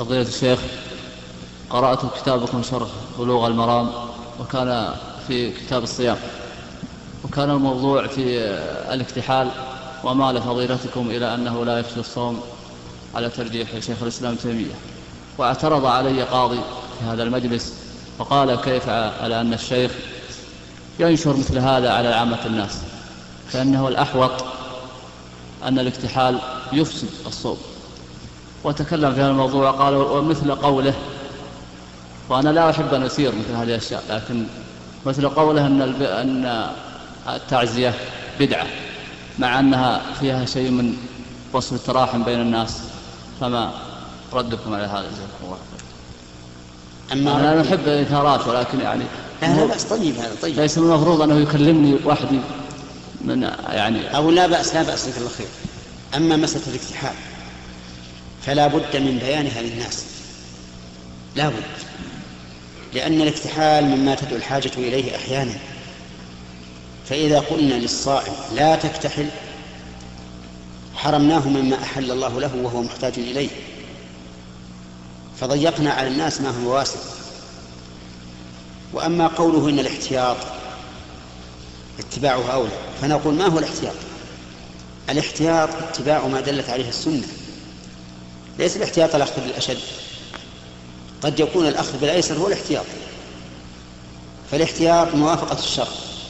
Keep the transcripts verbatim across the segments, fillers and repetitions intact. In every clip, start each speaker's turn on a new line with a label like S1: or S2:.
S1: فضيلة الشيخ، قرأت كتابكم شرح بلوغ المرام، وكان في كتاب الصيام، وكان الموضوع في الاكتحال، ومال فضيلتكم إلى أنه لا يفسد الصوم على ترجيح شيخ الإسلام تيمية. واعترض علي قاضي في هذا المجلس وقال: كيف على أن الشيخ ينشر مثل هذا على عامة الناس، فإنه الأحوط أن الاكتحال يفسد الصوم. وتكلم في هذا الموضوع وقال: ومثل قوله، وأنا لا أحب أن أثير مثل هذه الأشياء، لكن مثل قوله أن, الب... أن التعزية بدعة، مع أنها فيها شيء من وصف التراحم بين الناس، فما ردكم على هذا؟ جزاكم الله خير. أما أنا لا أحب الإثارات، ولكن يعني
S2: لا بأس. طيب هذا طيب،
S1: ليس من المفروض أنه يكلمني وحدي من يعني
S2: أو لا بأس لا بأس لك الله خير. أما مسألة الاكتحال فلا بد من بيانها للناس، لا بد، لأن الاكتحال مما تدعو الحاجة إليه أحيانا. فإذا قلنا للصائم لا تكتحل حرمناه مما أحل الله له وهو محتاج إليه، فضيقنا على الناس ما هو واسع. وأما قوله إن الاحتياط اتباعه أولى، فنقول: ما هو الاحتياط؟ الاحتياط اتباع ما دلت عليه السنة، ليس الاحتياط الأخذ بالأشد. قد يكون الأخذ بالأيسر هو الاحتياط، فالاحتياط موافقة الشرع.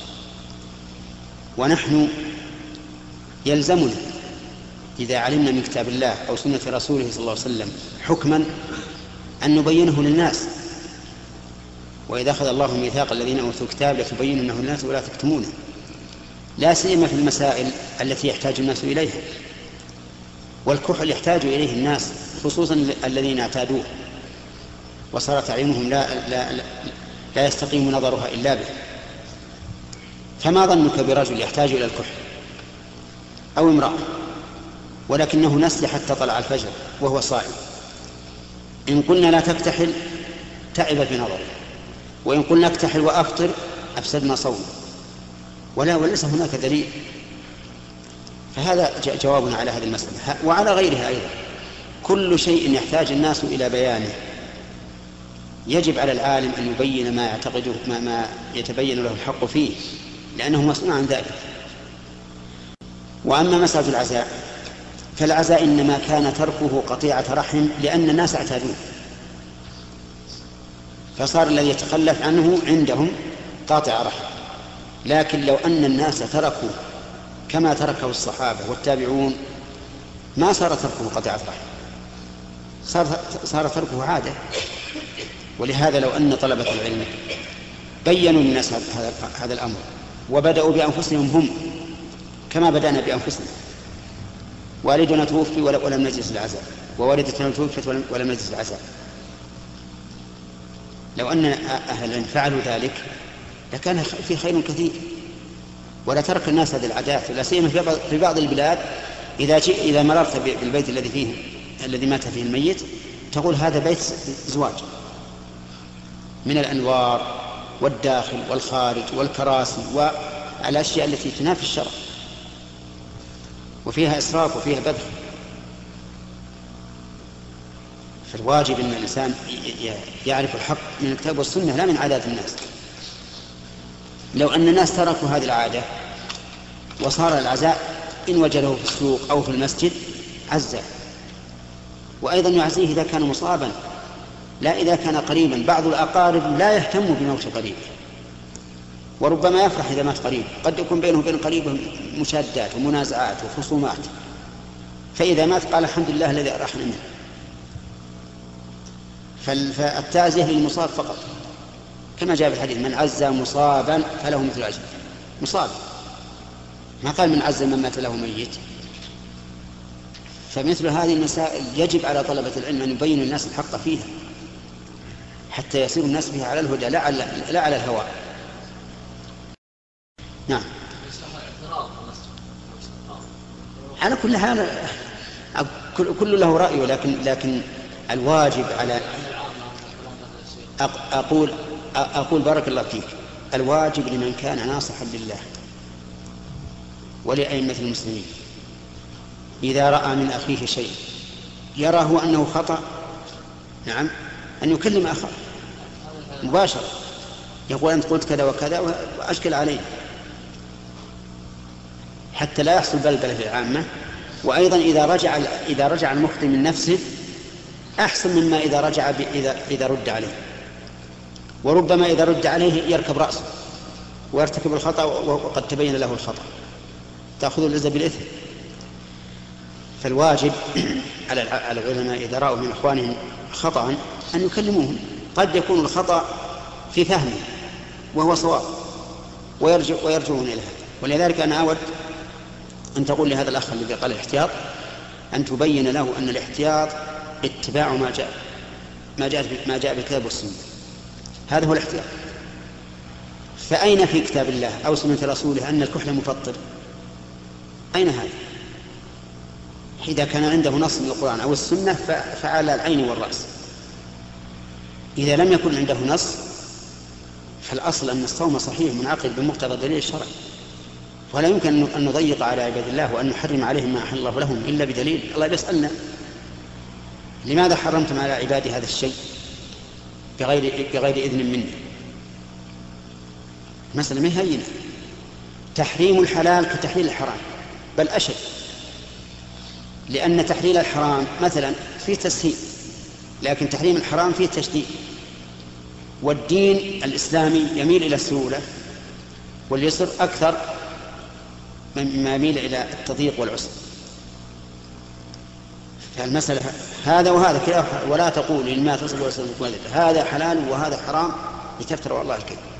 S2: ونحن يلزمنا إذا علمنا من كتاب الله أو سنة رسوله صلى الله عليه وسلم حكما أن نبينه للناس. وإذا أخذ الله ميثاق الذين أوتوا الكتاب لتبيننه للناس ولا تكتمونه، لا سيما في المسائل التي يحتاج الناس إليها. والكحل يحتاج إليه الناس، خصوصا الذين اعتادوه وصارت أعينهم لا, لا, لا, لا يستقيم نظرها إلا به. فما ظنك برجل يحتاج إلى الكحل أو امرأة ولكنه نسي حتى طلع الفجر وهو صائم؟ إن قلنا لا تكتحل تعب في نظره، وإن قلنا اكتحل وأفطر أفسدنا صومه، ولا وليس هناك دليل. فهذا جوابنا على هذه المسألة وعلى غيرها أيضا. كل شيء يحتاج الناس إلى بيانه يجب على العالم أن يبين ما يعتقده ما, ما يتبين له الحق فيه، لأنه مسؤول عن ذلك. وأما مسألة العزاء فالعزاء إنما كان تركه قطيعة رحم لأن الناس اعتادوه، فصار الذي يتخلف عنه عندهم قاطع رحم. لكن لو أن الناس تركوا كما تركه الصحابة والتابعون ما صار تركه قطيعة رحم، صار, صار تركه عادة. ولهذا لو أن طلبة العلم بيّنوا للناس هذا, هذا الأمر وبدأوا بأنفسهم هم كما بدأنا بأنفسنا. والدنا توفي ولم نجلس العزاء، ووالدتنا توفت ولم نجلس العزاء. لو أن أهل العلم فعلوا ذلك لكان في خير كثير، ولا ترك الناس هذه العادات. لا سيما في بعض البلاد إذا إذا مررت بالبيت الذي فيه الذي مات فيه الميت تقول هذا بيت زواج، من الأنوار والداخل والخارج والكراسي والأشياء التي تنافي الشرع، وفيها إسراف وفيها بذخ. فالواجب أن الإنسان يعرف الحق من الكتاب والسنة لا من عادات الناس. لو أن الناس تركوا هذه العادة وصار العزاء إن وجده في السوق أو في المسجد عزى، وأيضا يعزيه إذا كان مصابا لا إذا كان قريبا. بعض الأقارب لا يهتم بموت قريب، وربما يفرح إذا مات قريب. قد يكون بينه وبين قريبه مشادات ومنازعات وخصومات، فإذا مات قال الحمد لله الذي أرحنا منه. فالتعزية للمصاب فقط، كما جاء في الحديث: من عزى مصابا فله مثل أجر مصاب، ما قال من عزى من مات له ميت. فمثل هذه المسائل يجب على طلبة العلم أن يبينوا الناس الحق فيها حتى يصير الناس بها على الهدى لا على, لا على الهوى. نعم. على كل حال كل له رأيه، لكن لكن الواجب على أقول أقول بارك الله فيك، الواجب لمن كان ناصحا لله ولأئمة المسلمين إذا رأى من أخيه شيء يراه أنه خطأ، أن يبينه له، وإن كان الأمر لا يحتاج إلى بيان فلا بأس. لكن إذا كان الأمر يحتاج إلى بيان نعم، أن يكلم أخاه مباشرة، يقول أنت قلت كذا وكذا وأشكل عليه، حتى لا يحصل بلبلة في العامة. وأيضا إذا رجع إذا رجع المخطئ من نفسه أحسن مما إذا رجع إذا إذا رد عليه. وربما إذا رد عليه يركب رأسه ويرتكب الخطأ وقد تبين له الخطأ، تأخذ العزة بالإثم. فالواجب على العلماء إذا رأوا من إخوانهم خطأ أن يكلموهم. قد يكون الخطأ في فهمه وهو صواب ويرجع ويرجعون إلى هذا. ولذلك أنا أود أن تقول لهذا الأخ الذي قال الاحتياط أن تبين له أن الاحتياط اتباع ما جاء ما جاء ما جاء بالكتاب والسنة، هذا هو الاحتياط. فأين في كتاب الله أو سنة رسوله أن الكحل مفطر؟ أين هذا؟ إذا كان عنده نص من القرآن أو السنة فعلى العين والرأس. إذا لم يكن عنده نص فالأصل أن الصوم صحيح منعقد بمقتضى الدليل الشرعي، ولا يمكن أن نضيق على عباد الله وأن نحرم عليهم ما أحل الله لهم إلا بدليل. الله يسألنا لماذا حرمتم على عبادي هذا الشيء بغير, بغير إذن مني؟ مثلا ما هينة. تحريم الحلال كتحليل الحرام بل أشد، لأن تحليل الحرام مثلا فيه تسهيل، لكن تحريم الحرام فيه تشديد. والدين الإسلامي يميل إلى السهولة واليسر أكثر مما يميل إلى التضييق والعسر. فالمسألة هذا وهذا كلا، ولا تقول لما تصل وسلم هذا حلال وهذا حرام لتفتروا على الله الكذب.